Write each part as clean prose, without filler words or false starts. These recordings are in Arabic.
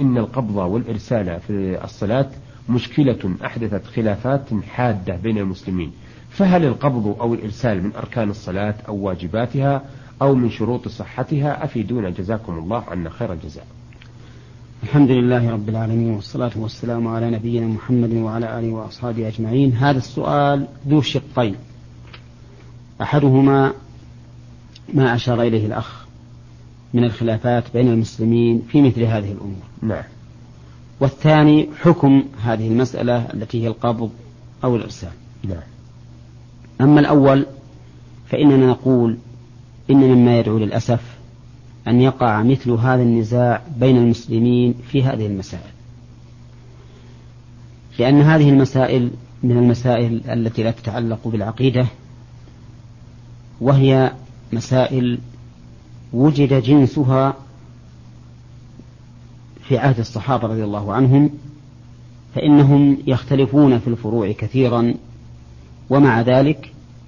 إن القبض والإرسال في الصلاة مشكلة أحدثت خلافات حادة بين المسلمين، فهل القبض أو الإرسال من أركان الصلاة أو واجباتها أو من شروط صحتها؟ أفيدونا جزاكم الله عنا خير الجزاء. الحمد لله رب العالمين، والصلاة والسلام على نبينا محمد وعلى آله وأصحابه أجمعين. هذا السؤال ذو شقين، أحدهما ما أشار إليه الأخ من الخلافات بين المسلمين في مثل هذه الأمور، نعم. والثاني حكم هذه المسألة التي هي القبض أو الإرسال. نعم. أما الأول فإننا نقول إن مما يدعو للأسف أن يقع مثل هذا النزاع بين المسلمين في هذه المسائل، لأن هذه المسائل من المسائل التي لا تتعلق بالعقيدة، وهي مسائل وجد جنسها في عهد الصحابة رضي الله عنهم، فإنهم يختلفون في الفروع كثيرا، ومع ذلك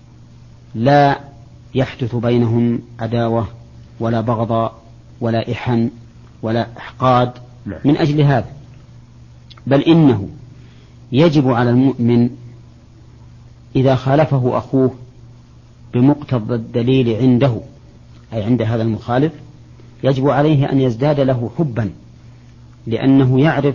لا يحدث بينهم عداوة ولا بغضاء ولا إحن ولا إحقاد من أجل هذا، بل إنه يجب على المؤمن إذا خالفه أخوه بمقتضى الدليل عنده، أي عند هذا المخالف، يجب عليه أن يزداد له حبا، لأنه يعرف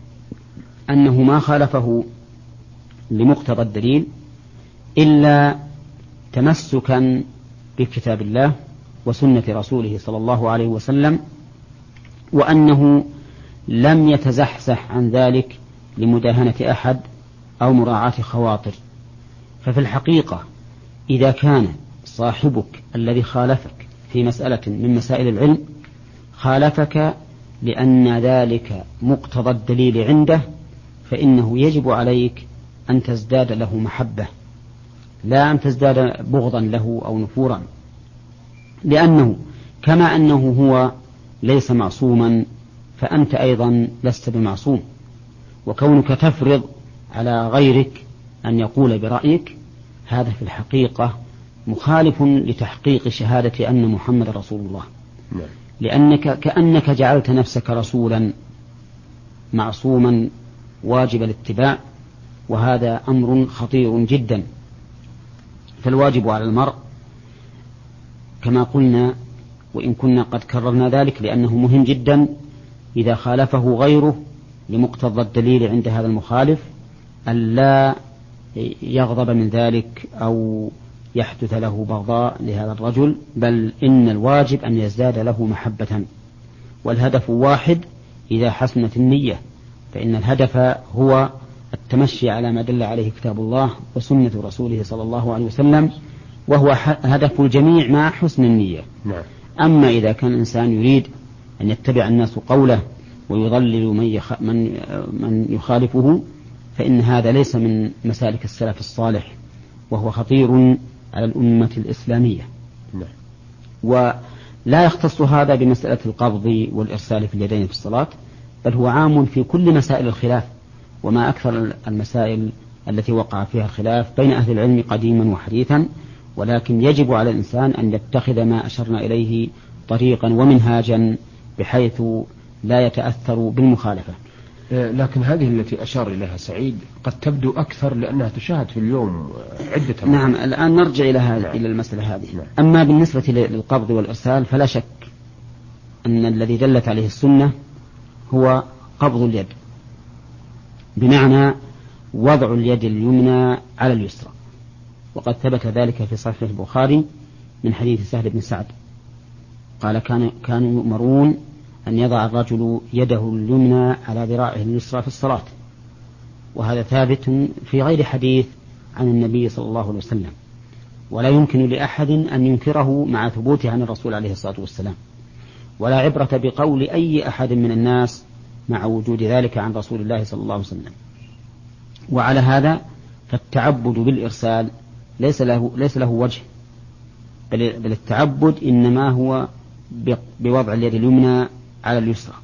أنه ما خالفه لمقتضى الدليل إلا تمسكا بكتاب الله وسنة رسوله صلى الله عليه وسلم، وأنه لم يتزحزح عن ذلك لمداهنة أحد أو مراعاة خواطر. ففي الحقيقة إذا كان صاحبك الذي خالفك في مسألة من مسائل العلم خالفك لأن ذلك مقتضى الدليل عنده، فإنه يجب عليك أن تزداد له محبة، لا أن تزداد بغضا له أو نفورا، لأنه كما أنه هو ليس معصوما فأنت أيضا لست بمعصوم، وكونك تفرض على غيرك أن يقول برأيك هذا في الحقيقة مخالف لتحقيق شهادة أن محمد رسول الله، لأنك كأنك جعلت نفسك رسولا معصوما واجب الاتباع، وهذا أمر خطير جدا. فالواجب على المرء كما قلنا، وإن كنا قد كررنا ذلك لأنه مهم جدا، إذا خالفه غيره لمقتضى الدليل عند هذا المخالف ألا يغضب من ذلك أو يحدث له بغضاء لهذا الرجل، بل إن الواجب أن يزداد له محبة، والهدف واحد إذا حسنت النية، فإن الهدف هو التمشي على ما دل عليه كتاب الله وسنة رسوله صلى الله عليه وسلم، وهو هدف الجميع مع حسن النية. أما إذا كان الإنسان يريد أن يتبع الناس قوله ويضلل من يخالفه، فإن هذا ليس من مسالك السلف الصالح، وهو خطير على الأمة الإسلامية. ولا يختص هذا بمسألة القبض والإرسال في اليدين في الصلاة، بل هو عام في كل مسائل الخلاف، وما أكثر المسائل التي وقع فيها الخلاف بين أهل العلم قديما وحديثا، ولكن يجب على الإنسان أن يتخذ ما أشرنا إليه طريقا ومنهاجا بحيث لا يتأثر بالمخالفة. لكن هذه التي أشار إليها سعيد قد تبدو أكثر لأنها تشاهد في اليوم عدة مرات. نعم، الآن نرجع إلى المسألة هذه. أما بالنسبة للقبض والإرسال فلا شك أن الذي دلت عليه السنة هو قبض اليد، بمعنى وضع اليد اليمنى على اليسرى، وقد ثبت ذلك في صحيح البخاري من حديث سهل بن سعد قال كانوا يؤمرون أن يضع الرجل يده اليمنى على ذراعه اليسرى في الصلاة، وهذا ثابت في غير حديث عن النبي صلى الله عليه وسلم، ولا يمكن لأحد أن ينكره مع ثبوته عن الرسول عليه الصلاة والسلام، ولا عبرة بقول أي أحد من الناس مع وجود ذلك عن رسول الله صلى الله عليه وسلم. وعلى هذا فالتعبد بالإرسال ليس له وجه، بل التعبد إنما هو بوضع اليد اليمنى على اليسرى.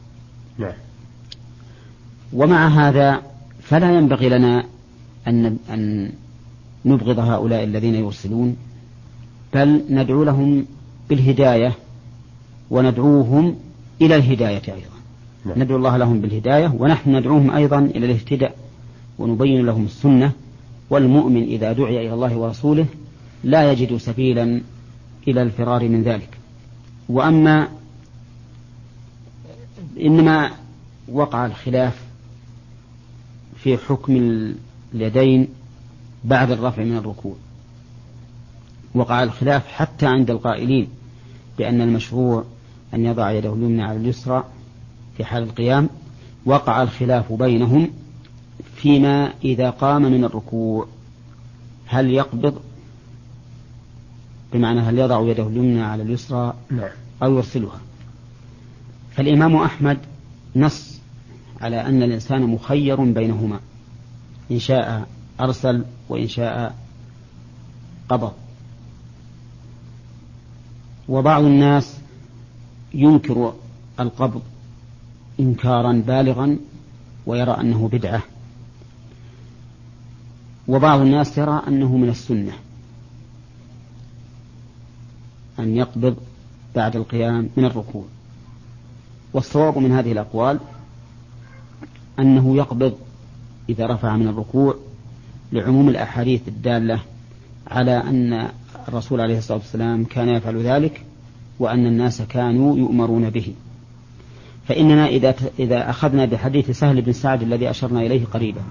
ومع هذا فلا ينبغي لنا أن نبغض هؤلاء الذين يرسلون، بل ندعو لهم بالهداية وندعوهم إلى الهداية أيضا، ندعو الله لهم بالهداية، ونحن ندعوهم أيضا إلى الاهتداء ونبين لهم السنة. والمؤمن إذا دعي إلى الله ورسوله لا يجد سبيلا إلى الفرار من ذلك. إنما وقع الخلاف في حكم اليدين بعد الرفع من الركوع، وقع الخلاف حتى عند القائلين بأن المشروع أن يضع يده اليمنى على اليسرى في حال القيام. وقع الخلاف بينهم فيما إذا قام من الركوع هل يقبض، بمعنى هل يضع يده اليمنى على اليسرى أو يرسلها. فالإمام أحمد نص على أن الإنسان مخير بينهما، إن شاء أرسل وإن شاء قبض. وبعض الناس ينكر القبض إنكارا بالغا ويرى أنه بدعة، وبعض الناس يرى أنه من السنة أن يقبض بعد القيام من الركوع. والصواب من هذه الأقوال أنه يقبض إذا رفع من الركوع لعموم الأحاديث الدالة على أن الرسول عليه الصلاة والسلام كان يفعل ذلك وأن الناس كانوا يؤمرون به. فإننا إذا أخذنا بحديث سهل بن سعد الذي أشرنا إليه قريبا،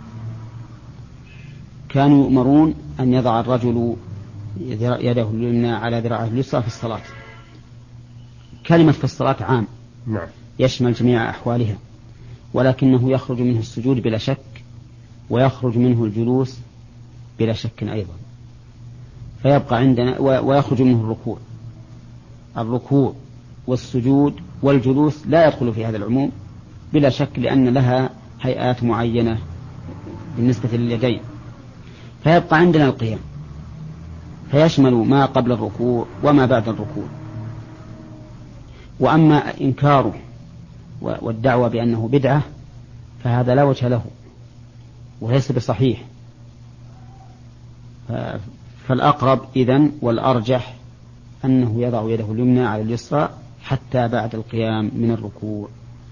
كانوا يؤمرون أن يضع الرجل يده اليمنى على ذراعه اليسرى في الصلاة. كلمة في الصلاة عام يشمل جميع أحوالها، ولكنه يخرج منه السجود بلا شك، ويخرج منه الجلوس بلا شك أيضا، فيبقى عندنا ويخرج منه الركوع والسجود والجلوس لا يدخل في هذا العموم بلا شك، لأن لها هيئات معينة بالنسبة لليدين. فيبقى عندنا القيام، فيشمل ما قبل الركوع وما بعد الركوع. وأما إنكاره والدعوة بأنه بدعة فهذا لا وجه له وليس بصحيح. فالأقرب إذن والأرجح أنه يضع يده اليمنى على اليسرى حتى بعد القيام من الركوع.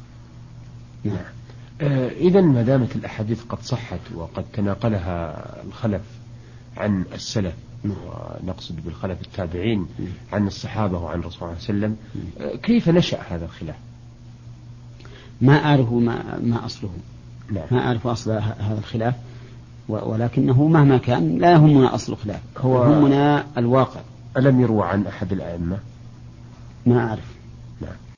إذن ما دامت الأحاديث قد صحت وقد تناقلها الخلف عن السلف، ونقصد بالخلف التابعين عن الصحابة وعن الرسول صلى الله عليه وسلم، كيف نشأ هذا الخلاف؟ ما أعرف ما أصله. ما أعرف أصل هذا الخلاف، ولكنه مهما كان لا يهمنا أصل الخلاف، يهمنا الواقع. ألم يروى عن أحد الأئمة؟ ما أعرف.